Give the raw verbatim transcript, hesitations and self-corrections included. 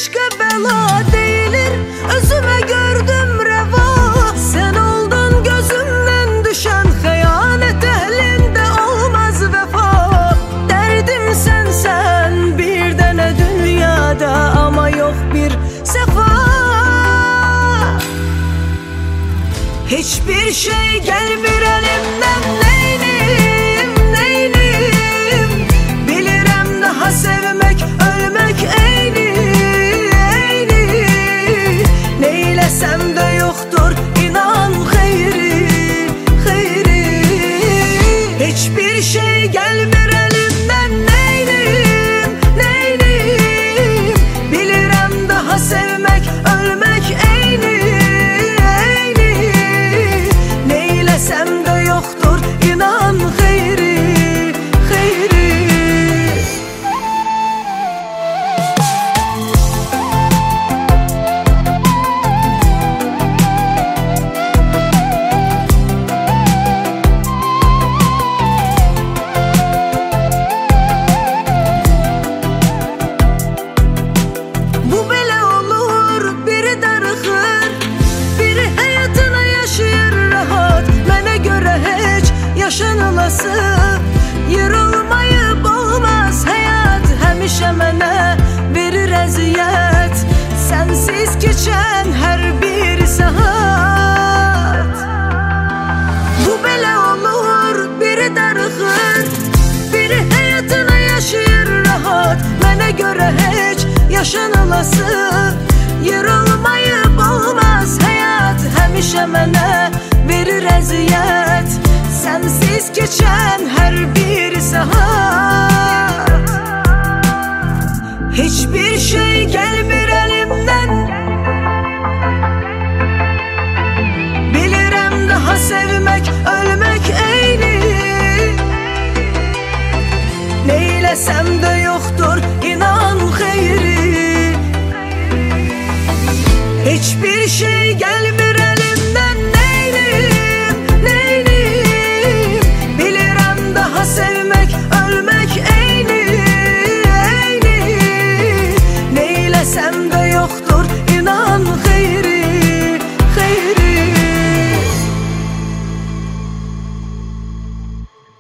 eşqə bəla deyilir, özümə gördüm rəva. Sən oldun gözümdən düşən xəyanət əhlində olmaz vəfa. Dərdim sənsən bir dənə dünyada, amma yox bir səfa. Hiçbir şey gəlmir əlimdən, neyniyim, neyniyim. Bilirəm daha sevmək, ölmək eyni, eyni. Neyləsəm də yoxdur, inan xeyri, xeyri. Hiçbir şey gəlmir əlimdən, neyniyim, neyniyim. Bilirəm daha sevmək, ölmək eyni, eyni. Neyləsəm də yoxdur, inan xeyri, xeyri. Bu belə olur, biri darıxır, biri həyatını yaşayır rahat. Mənə görə heç yaşanılası yırılmayıb olmaz həyat. Həmişə mənə verir əziyyət, sənsiz keçən hər bir saat. Bu belə olur, biri darıxır, biri həyatını yaşayır rahat. Mənə görə heç yaşanılası yırılmayıb olmaz həyat. Həmişə mənə verir əziyyət, sənsiz keçən hər bir saat. Hiçbir şey gəlmir əlimdən, bilirəm daha sevmək, ölmək eyni. Neyləsəm də yoxdur, inan xeyri. Hiçbir şey gəlmir